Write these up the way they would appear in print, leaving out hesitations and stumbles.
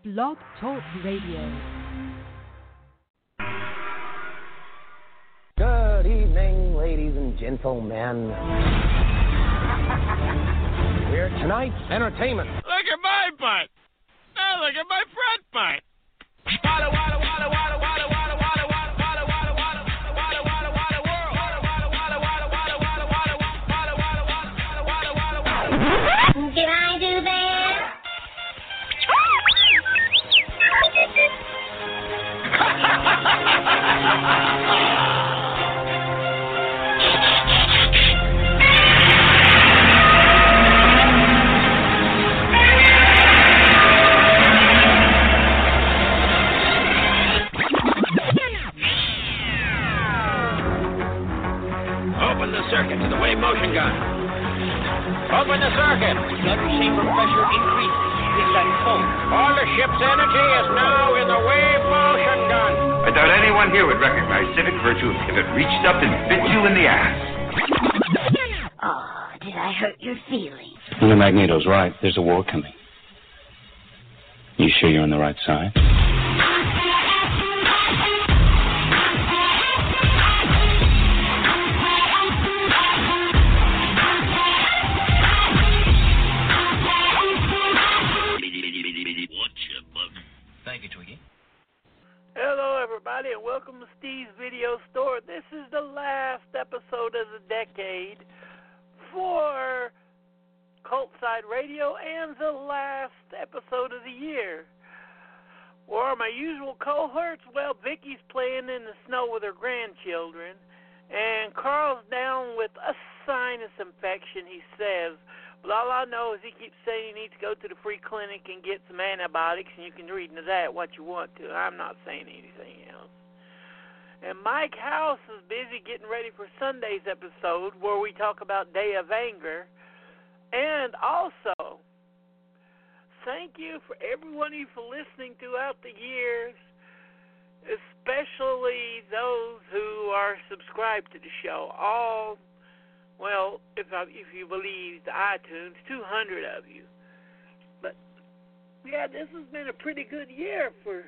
Blog Talk Radio. Good evening, ladies and gentlemen. We're tonight's entertainment. Look at my butt. Now look at my front butt. Wada, wada, wada, wada, wada, wada, wada, wada, wada, wada, wada, wada, wada, wada, world. Wada, wada, wada, wada, wada, wada, wada, wada, wada, wada, wada, wada, wada. Can I do that? Open the circuit to the wave motion gun. Open the circuit. Gun chamber pressure increases. Descend full. All the ship's energy is now in the wave motion gun. I doubt anyone here would recognize civic virtue if it reached up and bit you in the ass. Oh, did I hurt your feelings? Well, Magneto's right. There's a war coming. You sure you're on the right side? Thank you, Twiggy. Hello, everybody, and welcome to Steve's Video Store. This is the last episode of the decade for Cultside Radio and the last episode of the year. Where are my usual cohorts? Well, Vicky's playing in the snow with her grandchildren, and Carl's down with a sinus infection, he says. But all I know is he keeps saying he needs to go to the free clinic and get some antibiotics, and you can read into that what you want to. I'm not saying anything else. And Mike House is busy getting ready for Sunday's episode where we talk about Day of Anger. And also, thank you for everyone for listening throughout the years, especially those who are subscribed to the show. Well, if you believe the iTunes, 200 of you. But, yeah, this has been a pretty good year for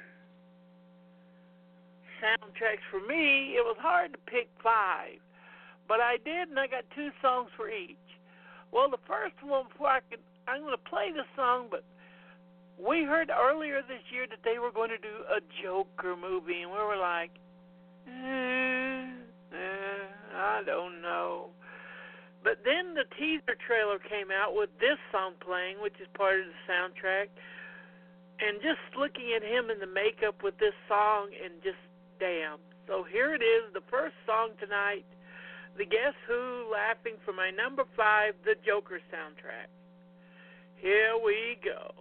soundtracks for me. It was hard to pick 5. But I did, and I got 2 songs for each. Well, the first one, I'm going to play the song, but we heard earlier this year that they were going to do a Joker movie, and we were like, I don't know. But then the teaser trailer came out with this song playing, which is part of the soundtrack. And just looking at him in the makeup with this song, and just damn. So here it is, the first song tonight, the Guess Who laughing for my number 5, the Joker soundtrack. Here we go.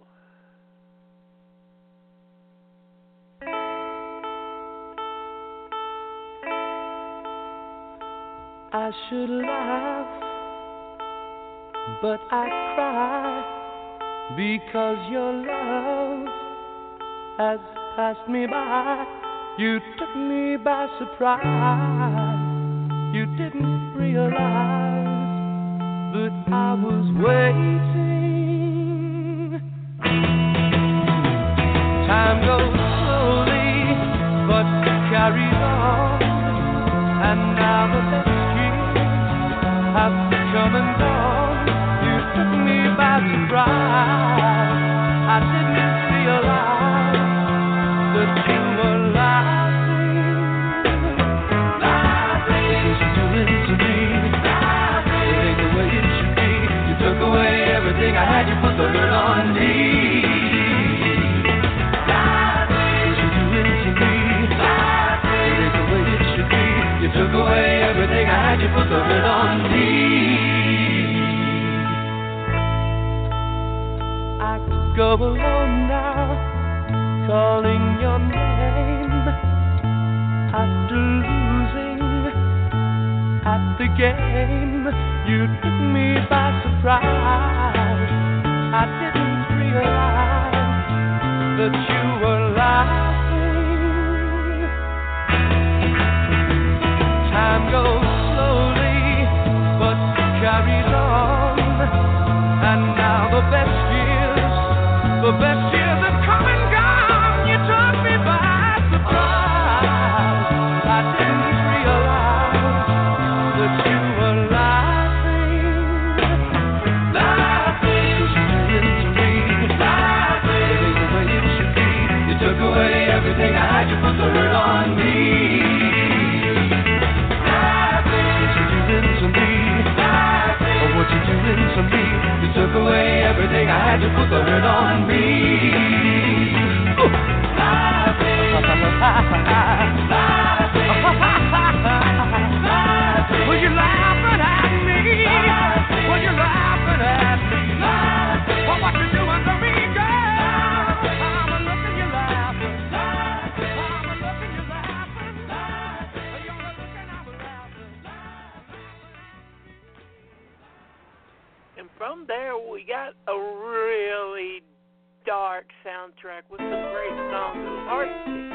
I should laugh, but I cry, because your love has passed me by. You took me by surprise. You didn't realize that I was waiting. Time goes slowly, but carries on, and now the best years have come and gone. You took me by surprise. I didn't realize that you were laughing to me, living the way it should be. You took away everything I had. You put the hurt on me. You took away everything I had, you put the hurt on me. I go alone now, calling your name, after losing at the game. You took me by surprise. I didn't realize that you were laughing. Time goes slowly, but carries on, and now the best years have come and gone. Park soundtrack with some great songs. It was hard to pick.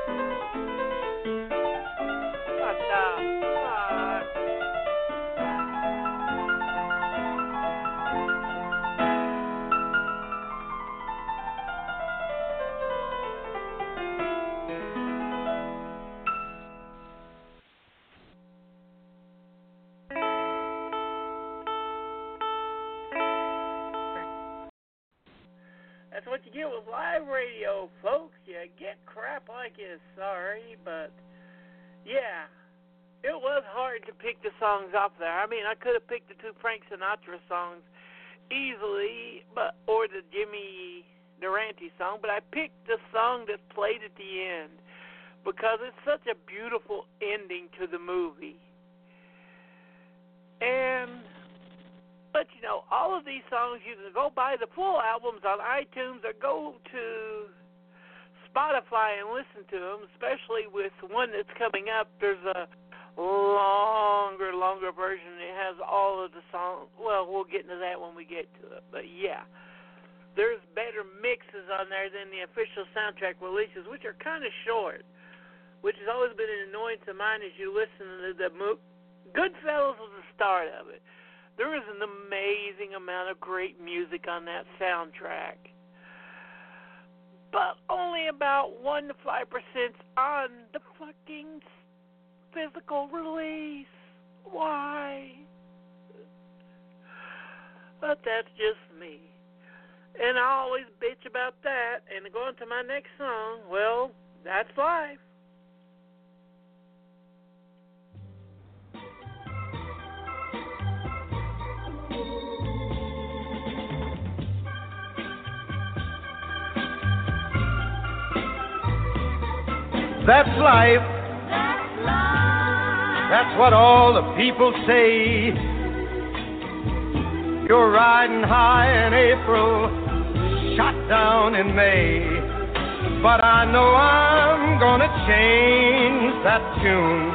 That's what you get with live radio, folks. You get crap like this. Sorry, but yeah, it was hard to pick the songs off there. I mean, I could have picked the two Frank Sinatra songs easily, or the Jimmy Durante song, but I picked the song that played at the end because it's such a beautiful ending to the movie. But, you know, all of these songs, you can go buy the full albums on iTunes or go to Spotify and listen to them, especially with one that's coming up. There's a longer version. It has all of the songs. Well, we'll get into that when we get to it. But, yeah, there's better mixes on there than the official soundtrack releases, which are kind of short, which has always been an annoyance of mine as you listen to the movie. Goodfellas was the start of it. There is an amazing amount of great music on that soundtrack. But only about 1 to 5% on the fucking physical release. Why? But that's just me. And I always bitch about that. And going to my next song, well, that's life. That's life. That's what all the people say. You're riding high in April, shot down in May. But I know I'm gonna change that tune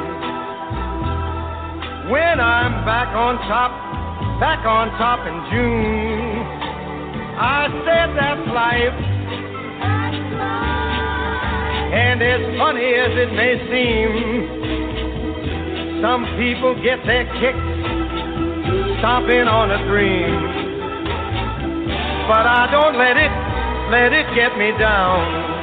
when I'm back on top in June. I said that's life. And as funny as it may seem, some people get their kicks stomping on a dream. But I don't let it get me down.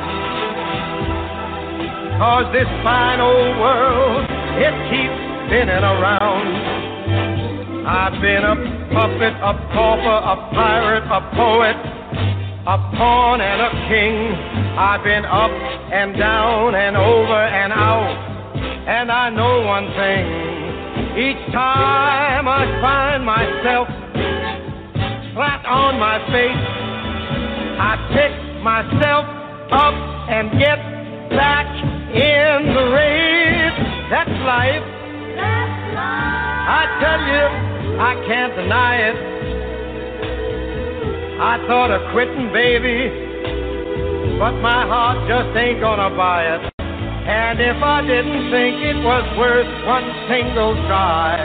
'Cause this fine old world, it keeps spinning around. I've been a puppet, a pauper, a pirate, a poet, a pawn and a king. I've been up and down and over and out. And I know one thing. Each time I find myself flat on my face, I pick myself up and get back in the race. That's life. I tell you, I can't deny it. I thought of quitting, baby, but my heart just ain't gonna buy it. And if I didn't think it was worth one single try,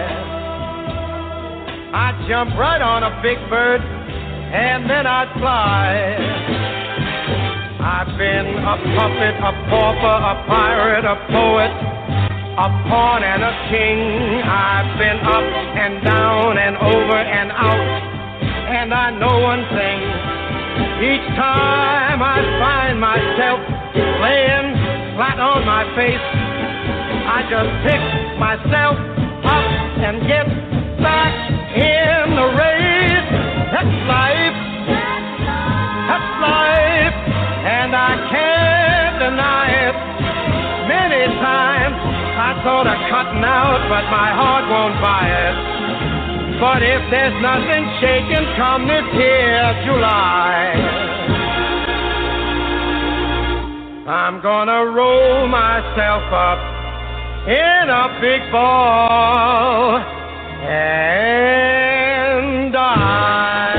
I'd jump right on a big bird and then I'd fly. I've been a puppet, a pauper, a pirate, a poet, a pawn and a king. I've been up and down and over and out. And I know one thing, each time I find myself laying flat on my face, I just pick myself up and get back in the race. That's life. That's life. And I can't deny it. Many times I thought of cutting out, but my heart won't buy it. But if there's nothing shaking come this here July, I'm gonna roll myself up in a big ball and die.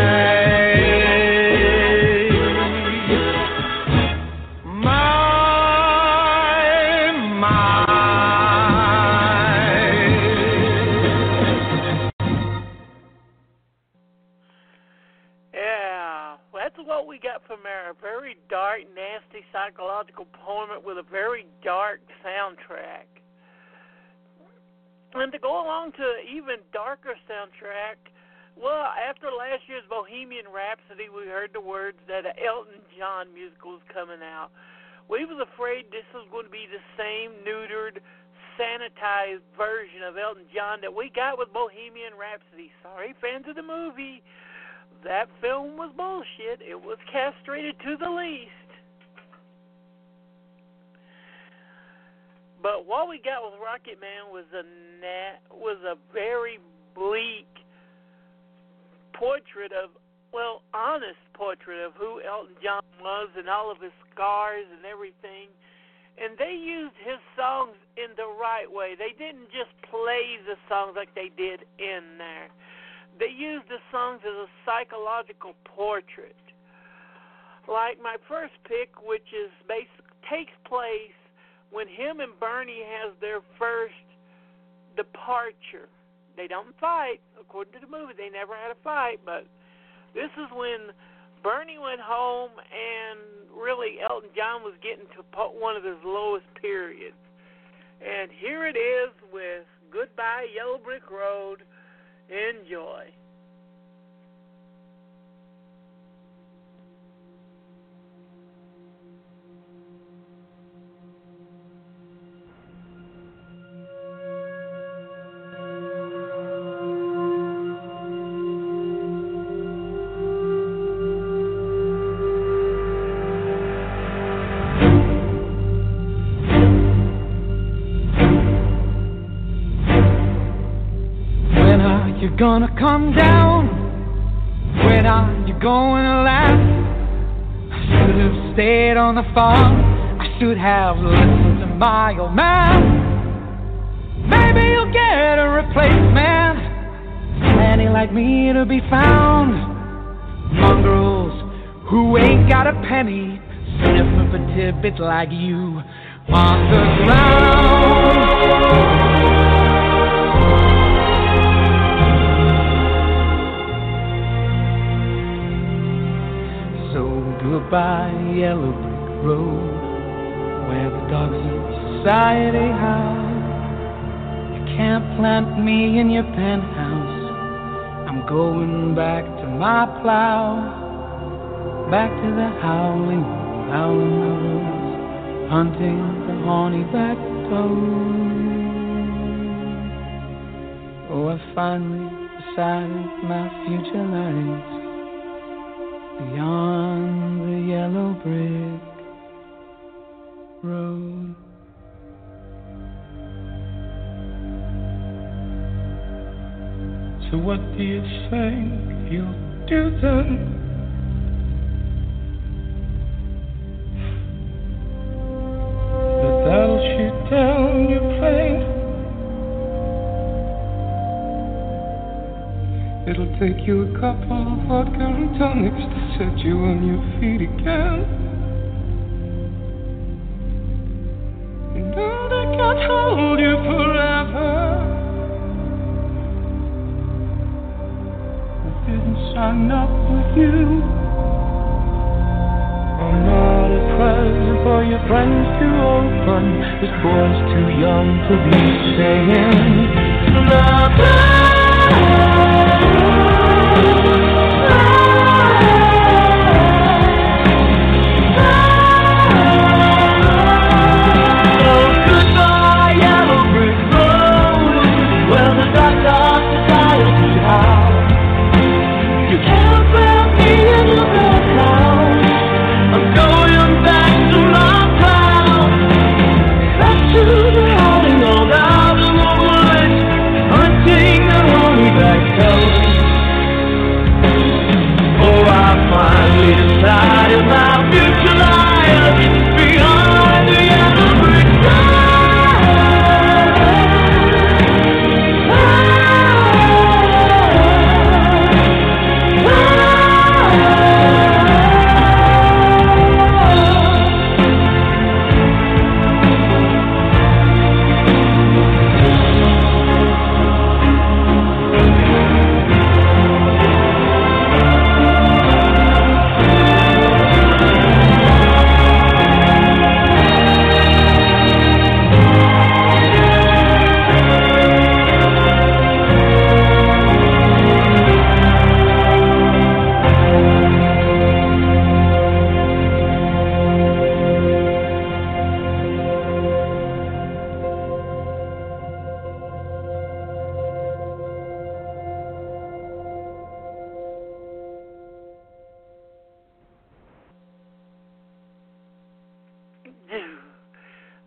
What we got from our very dark, nasty psychological poem with a very dark soundtrack. And to go along to an even darker soundtrack, well, after last year's Bohemian Rhapsody, we heard the words that an Elton John musical is coming out. We was afraid this was going to be the same neutered, sanitized version of Elton John that we got with Bohemian Rhapsody. Sorry, fans of the movie. That film was bullshit. It was castrated to the least. But what we got with Rocket Man was a very bleak portrait of, well, honest portrait of who Elton John was and all of his scars and everything. And they used his songs in the right way. They didn't just play the songs like they did in there. They used the songs as a psychological portrait. Like my first pick, which is takes place when him and Bernie has their first departure. They don't fight. According to the movie, they never had a fight, but this is when Bernie went home and really Elton John was getting to one of his lowest periods. And here it is with Goodbye Yellow Brick Road. Enjoy. Gonna come down? When are you going to laugh? I should have stayed on the farm. I should have listened to my old man. Maybe you'll get a replacement. Plenty like me to be found. Mongrels who ain't got a penny, sniffing for tidbits like you on the ground. Goodbye, yellow brick road, where the dogs of society howl. You can't plant me in your penthouse. I'm going back to my plow, back to the howling woods, hunting for horny-backed toads. Oh, I finally decided my future lies beyond the yellow brick road. So what do you think you'll do then? But that'll shoot down your plane. It'll take you a couple of vodka and tonics to set you on your feet again. You know they can't hold you forever. I didn't sign up with you. I'm not a present for your friends to open. This boy's too young to be saying bye-bye.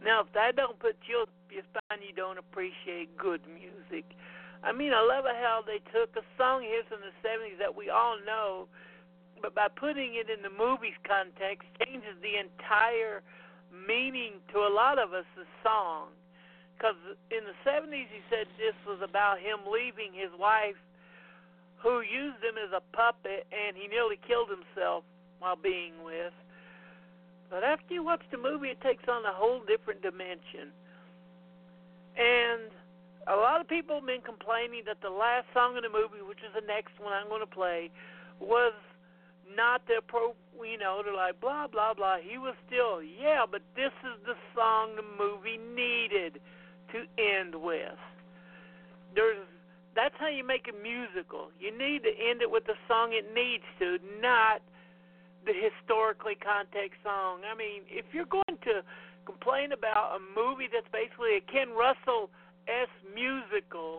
Now, if that don't put you, it's fine you don't appreciate good music. I mean, I love how they took a song here from the 70s that we all know, but by putting it in the movie's context, changes the entire meaning to a lot of us, the song. Because in the 70s, he said this was about him leaving his wife, who used him as a puppet, and he nearly killed himself while being with. But after you watch the movie, it takes on a whole different dimension. And a lot of people have been complaining that the last song in the movie, which is the next one I'm going to play, was not the they're like, blah, blah, blah. He was still, yeah, but this is the song the movie needed to end with. That's how you make a musical. You need to end it with the song it needs to, not the historically context song. I mean, if you're going to complain about a movie that's basically a Ken Russell-esque musical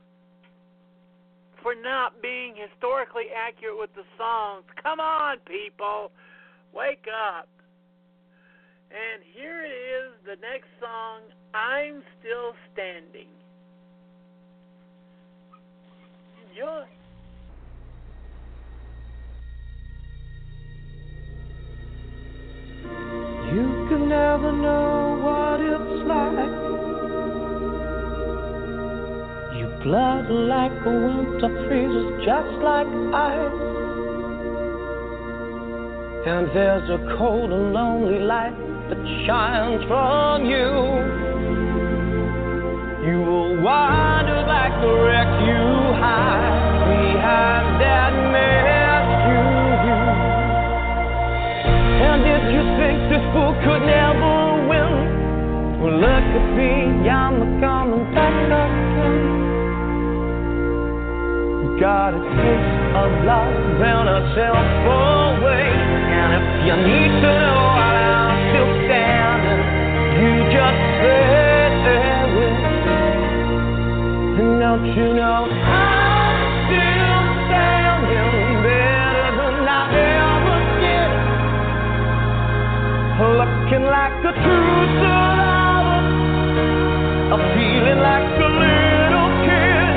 for not being historically accurate with the songs, come on, people, wake up. And here it is, the next song, I'm Still Standing. Enjoy. You can never know what it's like. Your blood like a winter freezes just like ice. And there's a cold and lonely light that shines from you. You will wander like the wreck you hide behind that mask you use. And if you think this fool could never win, well, look at me, I'm coming back again. Got a taste of love and a self-away. And if you need to know why I'm still standing, you just say it. And don't you know I'm still standing better than I ever did. Looking like a true survivor, feeling like a little kid.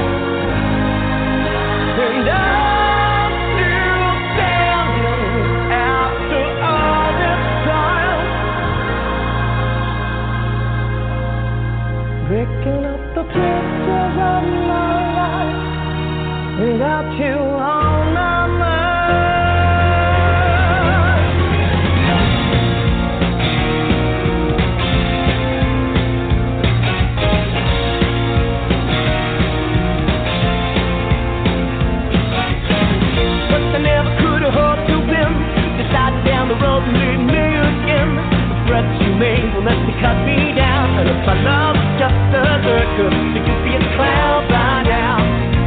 And I'm still standing after all this time, breaking up the pieces of my life without you on my mind. But I never could have hoped to win. Decided down the road and lead me again. The threats you made will let me cut me down. And if my love is just a circle, then you'll be a clown by now.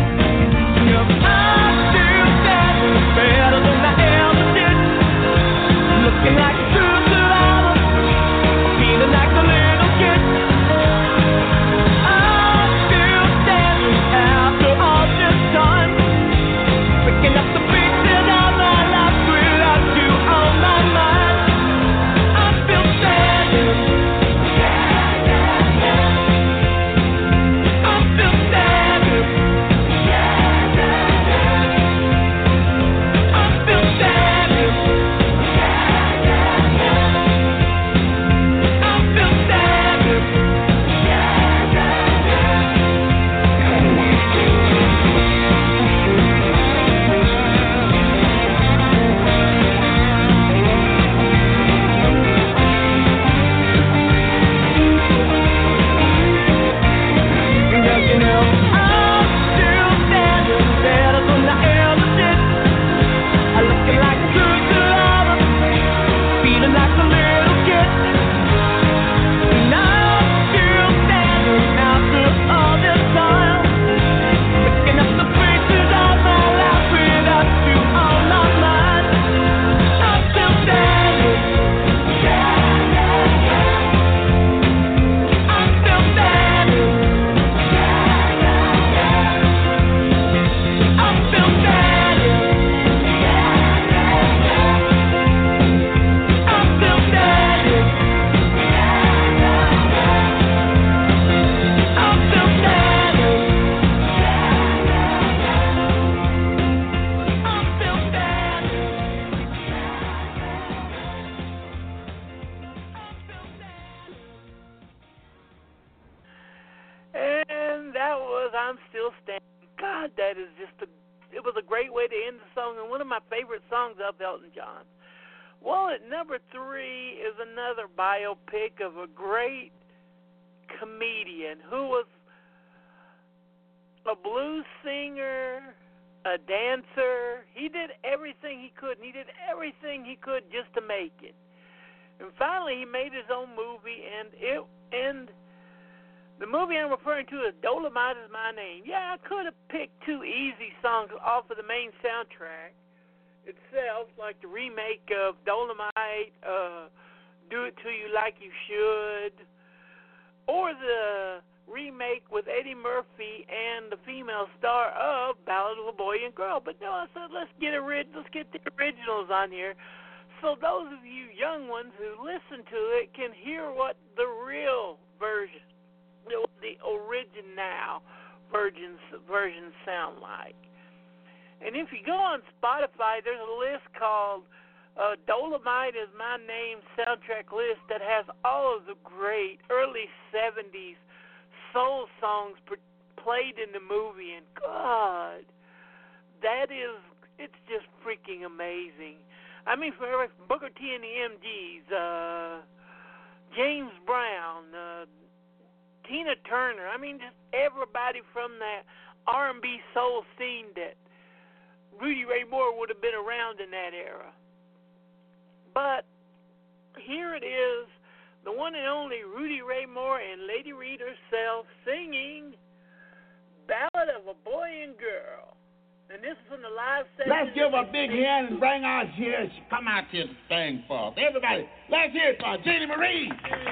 I'm still standing better than I ever did. Looking like a true survivor, feeling like a little kid. I'm still standing after all this time, picking up the pieces of my life without you on my mind. I'm still standing. I'm still standing. I'm still standing. I'm Still Standing. God, that is it was a great way to end the song, and one of my favorite songs of Elton John. Well, at number 3 is another biopic of a great comedian who was a blues singer, a dancer. He did everything he could, and he did everything he could just to make it. And finally, he made his own movie, and the movie I'm referring to is Dolomite Is My Name. Yeah, I could have picked 2 easy songs off of the main soundtrack itself, like the remake of Dolomite, Do It To You Like You Should, or the remake with Eddie Murphy and the female star of Ballad of a Boy and Girl. But no, I said let's get the originals on here, so those of you young ones who listen to it can hear what the real version, the original versions sound like. And if you go on Spotify, there's a list called Dolomite Is My Name soundtrack list that has all of the great early 70s soul songs played in the movie. And God, it's just freaking amazing. I mean, for Booker T and the MGs, James Brown, Tina Turner. I mean, just everybody from that R&B soul scene that Rudy Ray Moore would have been around in that era. But here it is, the one and only Rudy Ray Moore and Lady Reed herself singing Ballad of a Boy and Girl. And this is from the live session. Let's give a big hand and bring our cheers. Come out here to sing for us. Everybody, let's hear it for Jeannie Marie.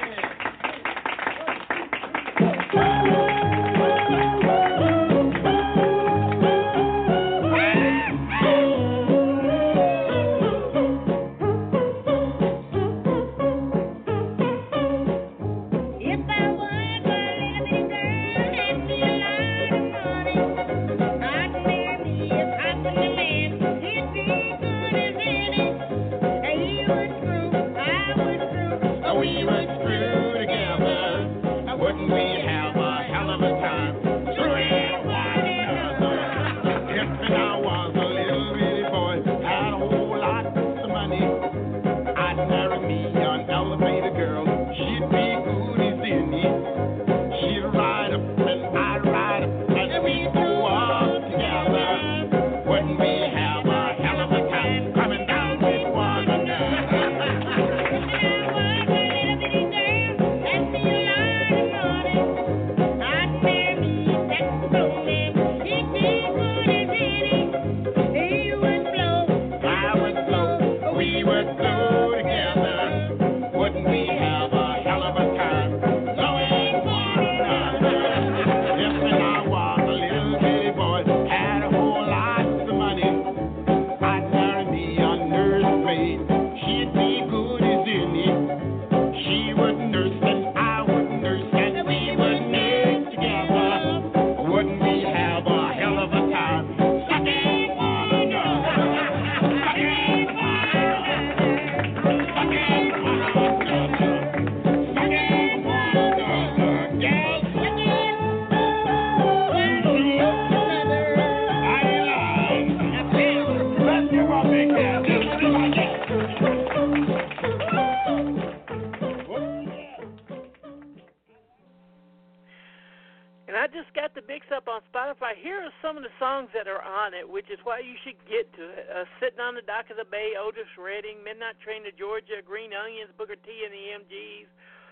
Which is why you should get to it. Sitting on the Dock of the Bay, Otis Redding, Midnight Train to Georgia, Green Onions, Booker T and the MGs,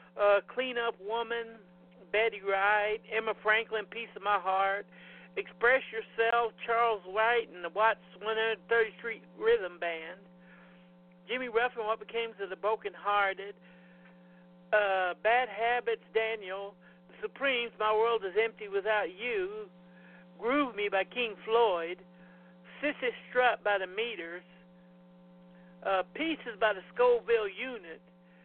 Clean Up Woman, Betty Wright, Emma Franklin, Piece of My Heart, Express Yourself, Charles White and the Watts 130th Street Rhythm Band, Jimmy Ruffin, What Became of the Broken Hearted, Bad Habits, Daniel, The Supremes, My World is Empty Without You, Groove Me by King Floyd, Sissy Strut by the Meters, Pieces by the Scoville Unit,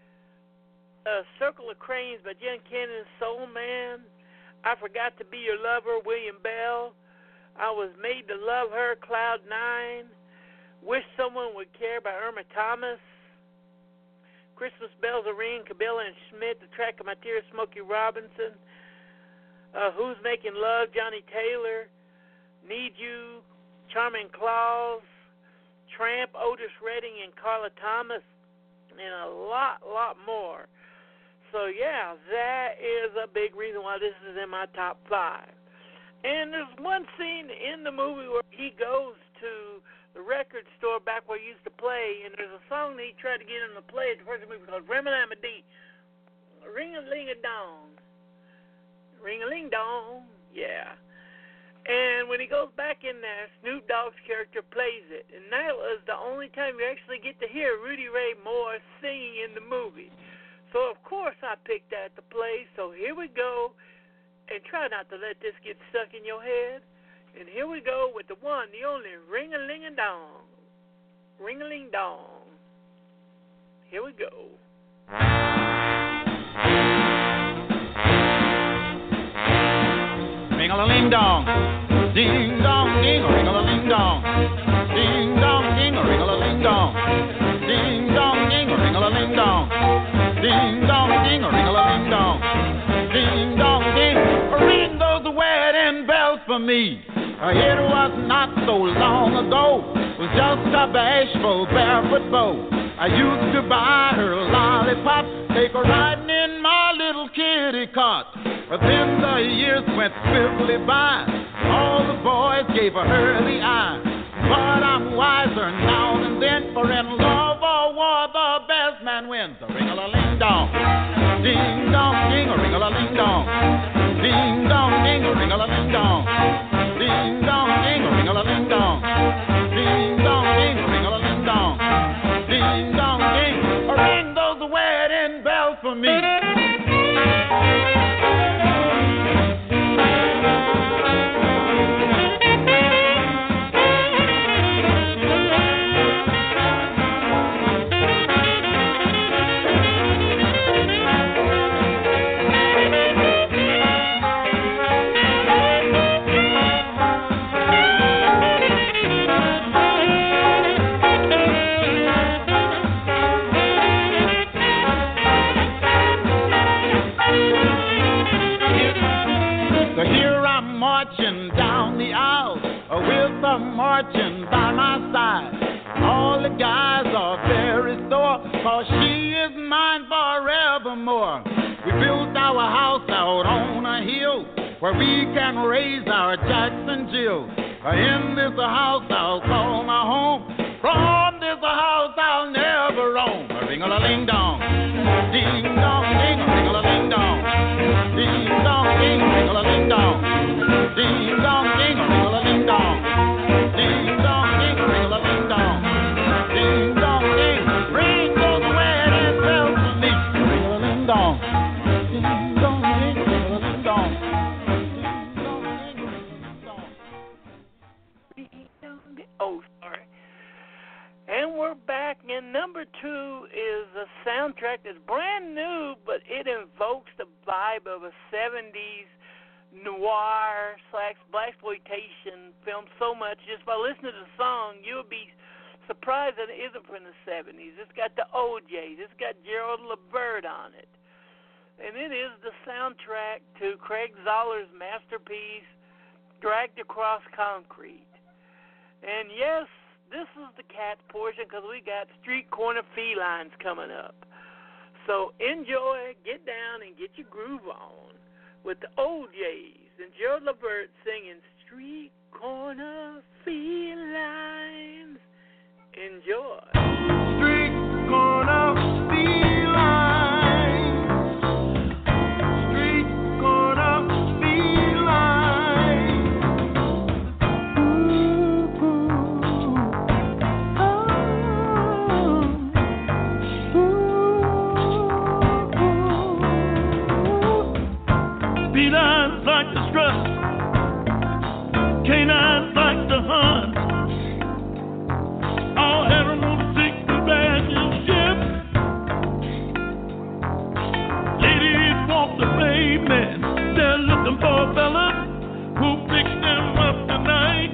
Circle of Cranes by Jen Cannon, Soul Man, I Forgot to Be Your Lover, William Bell, I Was Made to Love Her, Cloud 9, Wish Someone Would Care by Irma Thomas, Christmas Bells Are Ringing, Cabela and Schmidt, The Track of My Tears, Smokey Robinson, Who's Making Love, Johnny Taylor, Need You, Charming Claus, Tramp, Otis Redding, and Carla Thomas, and a lot more. So, yeah, that is a big reason why this is in my top 5. And there's one scene in the movie where he goes to the record store back where he used to play, and there's a song that he tried to get him to play at the first movie called Rim-a-lam-a-dee, Ring-a-ling-a-dong. Ring-a-ling-dong, yeah. And when he goes back in there, Snoop Dogg's character plays it. And that was the only time you actually get to hear Rudy Ray Moore singing in the movie. So, of course, I picked that to play. So here we go. And try not to let this get stuck in your head. And here we go with the one, the only Ring-a-ling-a-dong. Ring-a-ling-dong. Here we go. Ring-a-ling-dong, ding-dong, ding, ring-a-ling-dong, ding-dong, ding, ring-a-ling-dong, ding-dong, ding, ring-a-ling-dong, ding-dong, ding, ring-a-ling-dong, ding-dong, ding, ring those wedding bells for me. It was not so long ago, it was just a bashful barefoot beau. I used to buy her lollipop, take her riding in my little kitty cart. But then the years went swiftly by, all the boys gave her the eye. But I'm wiser now than then, for in love or war the best man wins. A ring-a-ling-dong, ding-dong, ding, a ring-a-ling-dong, ding-dong, ding, a ring-a-ling-dong, ding-dong, ding, a ring-a-ling-dong, ding-dong, ding, a ring-a-ling-dong, ding-dong, ding, ring those wedding bells for me. Marching by my side, all the guys are very sore, 'cause she is mine forevermore. We built our house out on a hill where we can raise our Jackson Jill. In this house I'll call my home, from this house I'll never roam. Ring-a-ling-dong, ding-dong, ding, ring-a-ling-dong, ding-dong, ding, ring-a-ling-dong, ding-dong, ding, ring-a-ling-dong. Ding dong ding, ring a ling dong. Ding dong ding, ring those wedding bells for me. Ring a ling dong. Ding dong ding, ring a ling dong. Ding dong ding. Oh, sorry. And we're back, and number 2 is a soundtrack that's brand new, but it invokes the vibe of a 70s noir / blaxploitation film so much. Just by listening to the song, you'll be surprised that it isn't from the 70s. It's got the OJs. It's got Gerald Levert on it. And it is the soundtrack to Craig Zoller's masterpiece, Dragged Across Concrete. And yes, this is the Cats portion, because we got Street Corner Felines coming up. So enjoy, get down, and get your groove on with the OJs and Gerald Levert singing Street Corner Felines. Enjoy. Street corner felines. Street corner felines. Ooh, Felines like to strut, canines like to hunt. All animals seek companionship. Ladies walk the pavement, they're looking for a fella who picks them up tonight.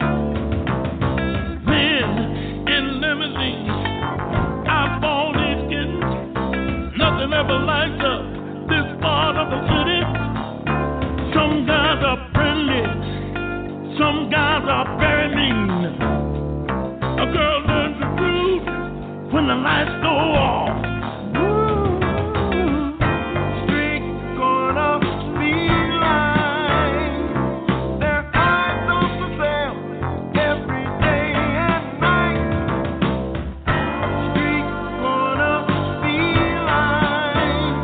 Men in limousines, iPhone is getting, nothing ever lights up this part of the city. Some guys are friendly, some guys are very mean. A girl learns the truth when the lights go off. Street corner feline, their eyes on the sale every day and night. Street corner feline,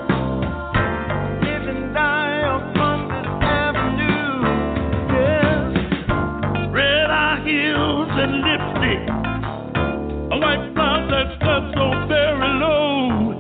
live and die upon this avenue. Yes, red eye heels and lipstick, a white blouse that's cut so very low.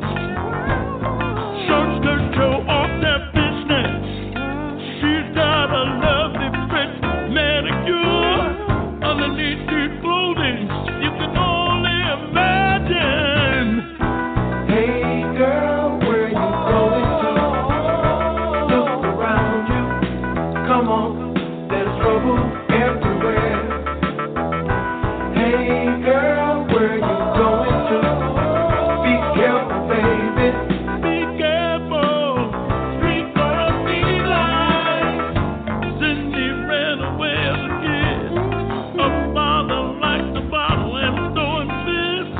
Short skirt show off their business. She's got a lovely French manicure underneath her clothing. You can only imagine. Hey girl, where you going to? Look around you. Come on, there's trouble everywhere. Hey girl, where you going to? Be careful, baby. Be careful. Street gonna be like Cindy ran away as a kid. A father liked the bottle and throwing fish.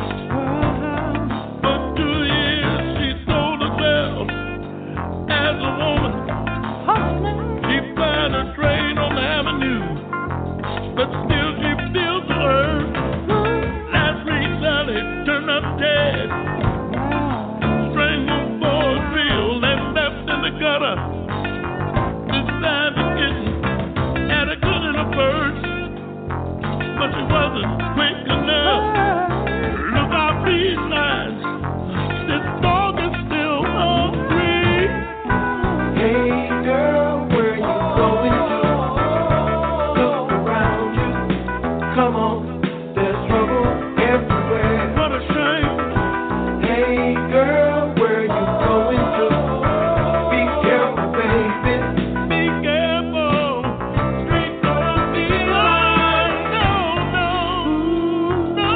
For 2 years she sold herself as a woman. She planned a train on the avenue, but still she feels the earth. Last week Sally turned up dead, strangled for a thrill and left in the gutter. Beside the kitten, had a gun in her purse, but she wasn't quick enough. Look out these lines, this dog is still hungry. Hey girl, where you going to? Look around you. Come on, there's trouble everywhere. What a shame. Hey girl, where you going to? Be careful, baby. Be careful. Street gonna be like no, no, no.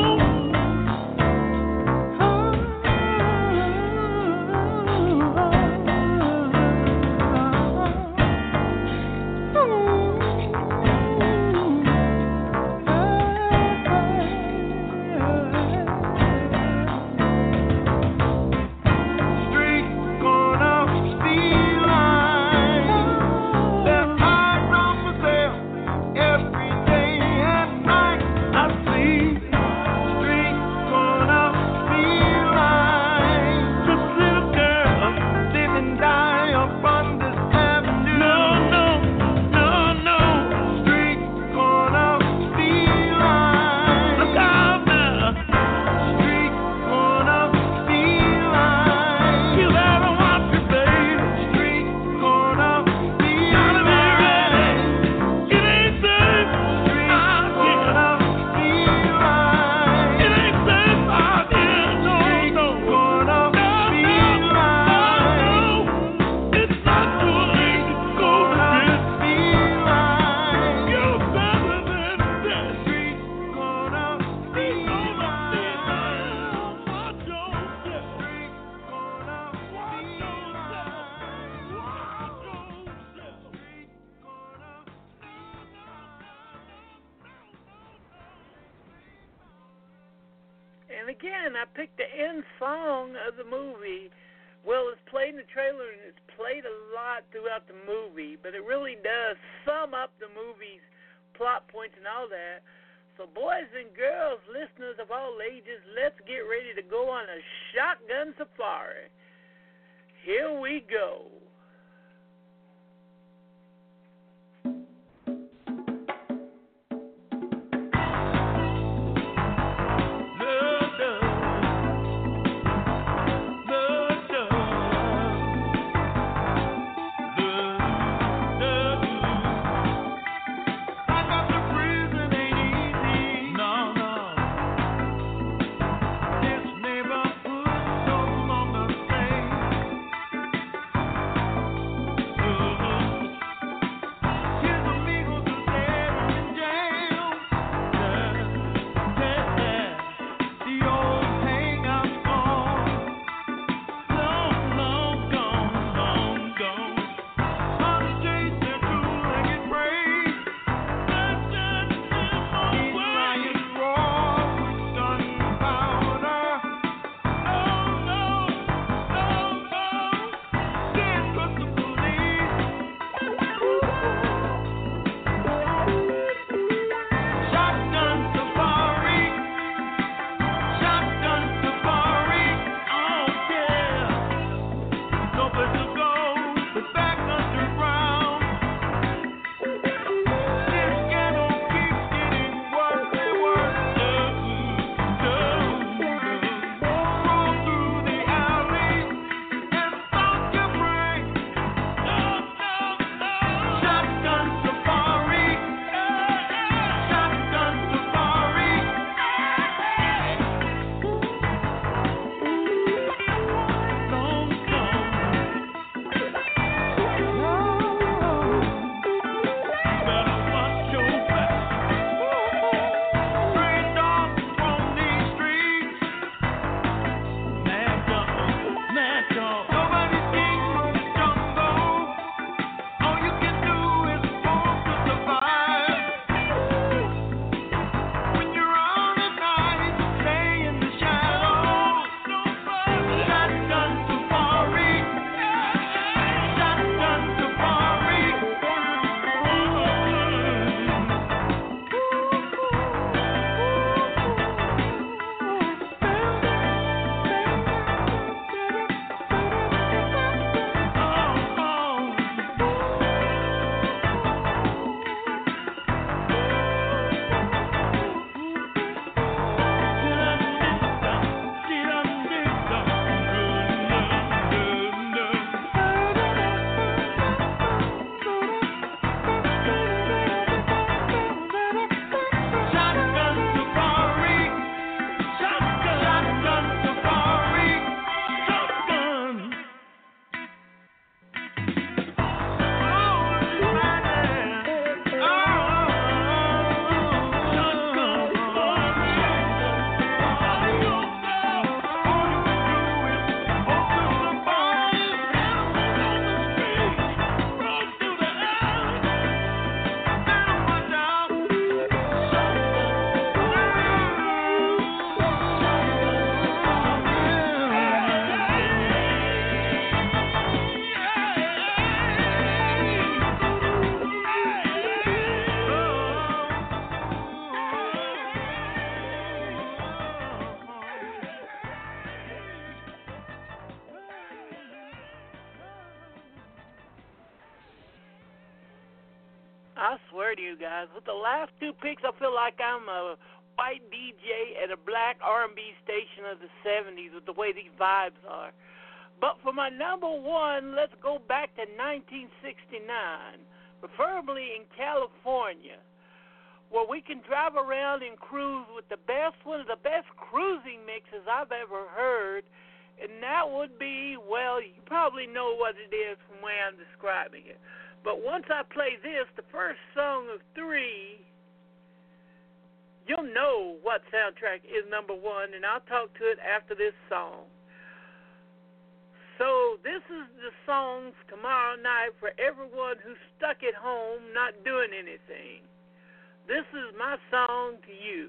Street corner feline, their eyes on for sale every day and night. I see street corner feline, just little girl live and die upon this avenue. No, no, no, no. Street corner feline, look out now. Street corner feline, you better watch it, baby. Street corner feline, gotta be ready. It ain't safe out here. It ain't safe out here. No, no. No, no, no. It's not too late to go to this. You're better than that. Street corner feline. Watch yourself. Street corner watch yourself. Watch yourself. Street corner. And again, I picked the end song of the movie. Well, it's played in the trailer and it's played a lot throughout the movie, but it really does sum up the movie's plot points and all that. So boys and girls, listeners of all ages, let's get ready to go on a shotgun safari. Here we go. This neighborhood no longer safe. I swear to you guys, with the last two picks, I feel like I'm a white DJ at a black R&B station of the 70s with the way these vibes are. But for my number one, let's go back to 1969, preferably in California, where we can drive around and cruise with one of the best cruising mixes I've ever heard, and that would be, well, you probably know what it is from the way I'm describing it. But once I play this, the first song of three, you'll know what soundtrack is number one, and I'll talk to it after this song. So this is the song tomorrow night for everyone who's stuck at home not doing anything. This is my song to you.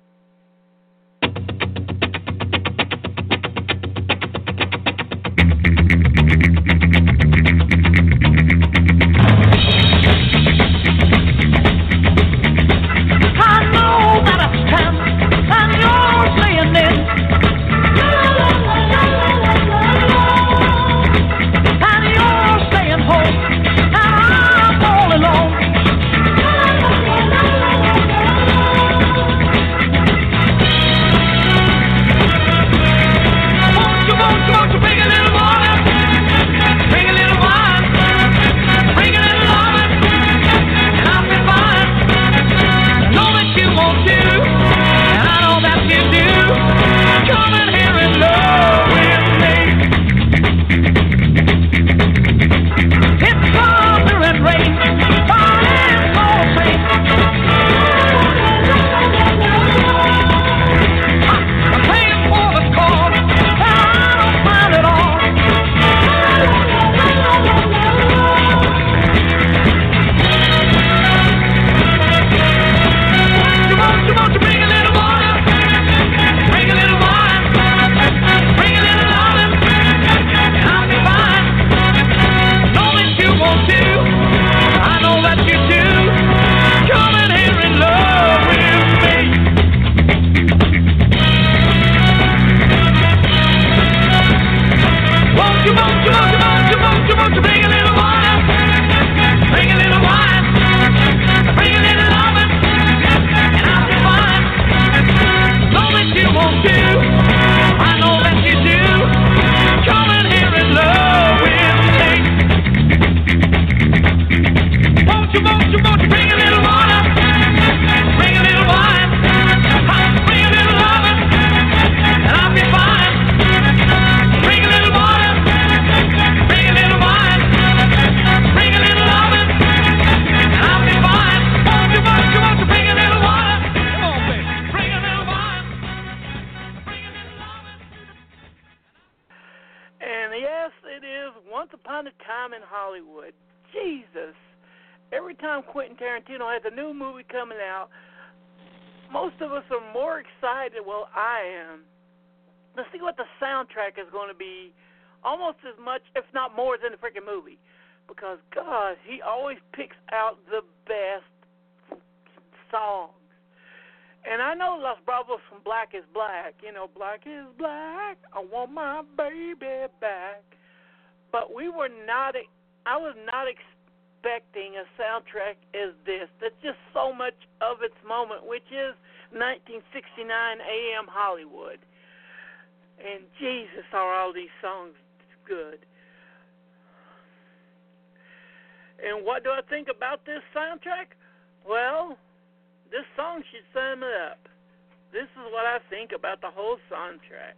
Tarantino has a new movie coming out, most of us are more excited, well, I am, to see what the soundtrack is going to be, almost as much, if not more, than the freaking movie. Because, God, he always picks out the best songs. And I know Los Bravos from Black is Black. You know, Black is Black, I want my baby back. But I was not expecting a soundtrack as this. That's just so much of its moment, which is 1969 AM Hollywood. And Jesus, are all these songs good. And what do I think about this soundtrack? Well, this song should sum it up. This is what I think about the whole soundtrack.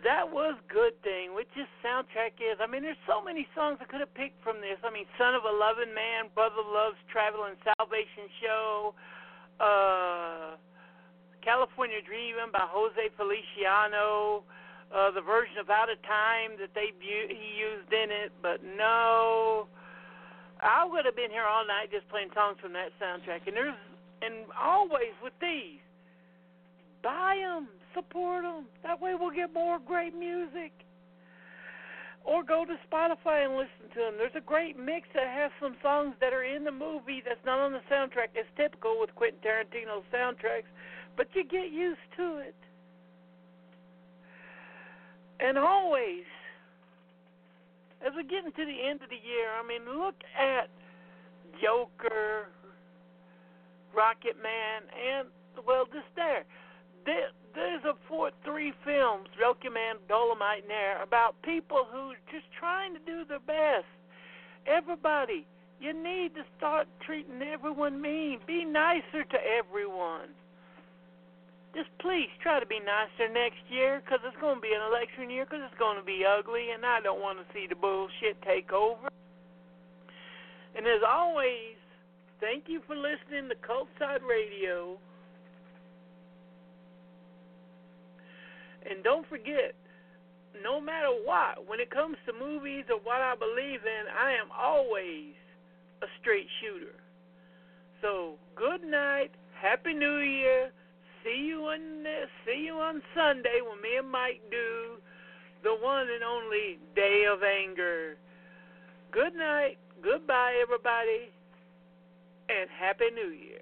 That was Good Thing, which this soundtrack is. I mean, there's so many songs I could have picked from this. I mean, Son of a Loving Man, Brother Love's Traveling Salvation Show, California Dreamin' by Jose Feliciano, the version of Out of Time that he used in it, but no. I would have been here all night just playing songs from that soundtrack. And always with these, buy them, support them. That way we'll get more great music. Or go to Spotify and listen to them. There's a great mix that has some songs that are in the movie that's not on the soundtrack. It's typical with Quentin Tarantino's soundtracks, but you get used to it. And always, as we get into the end of the year, I mean, look at Joker, Rocket Man, and, well, this there. There's three films, Rocket Man, Dolomite, and Air, about people who are just trying to do their best. Everybody, you need to start treating everyone mean. Be nicer to everyone. Just please try to be nicer next year, because it's going to be an election year, because it's going to be ugly, and I don't want to see the bullshit take over. And as always, thank you for listening to Cultside Radio. And don't forget, no matter what, when it comes to movies or what I believe in, I am always a straight shooter. So, good night, Happy New Year. See you on Sunday when me and Mike do the one and only Day of Anger. Good night, goodbye everybody, and Happy New Year.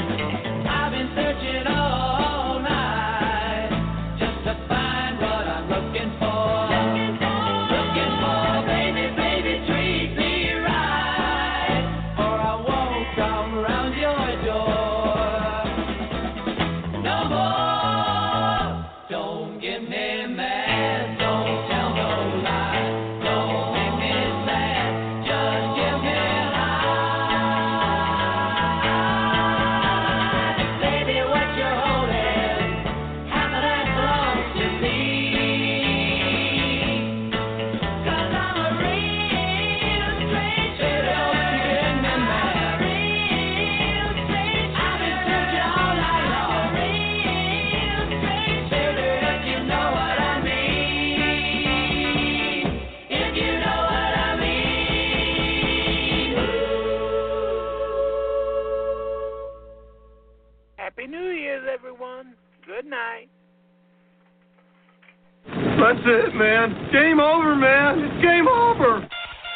Searching all night just to find what I'm That's it, man. Game over, man. It's game over.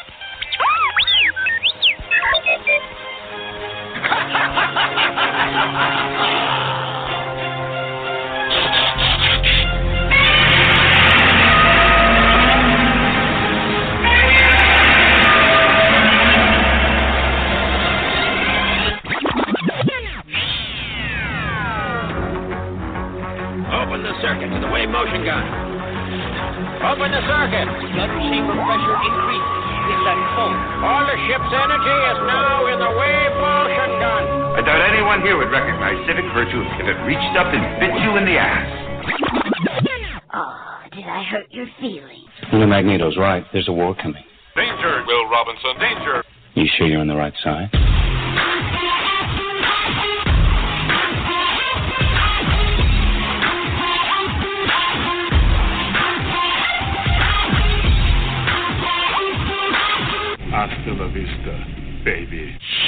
Open the circuit to the wave motion gun. Open the circuit. Gun chamber pressure increases with that cold. All the ship's energy is now in the wave motion gun. I doubt anyone here would recognize civic virtue if it reached up and bit you in the ass. Oh, did I hurt your feelings? Well, Magneto's right. There's a war coming. Danger, Will Robinson, danger. You sure you're on the right side? Hasta la vista, baby.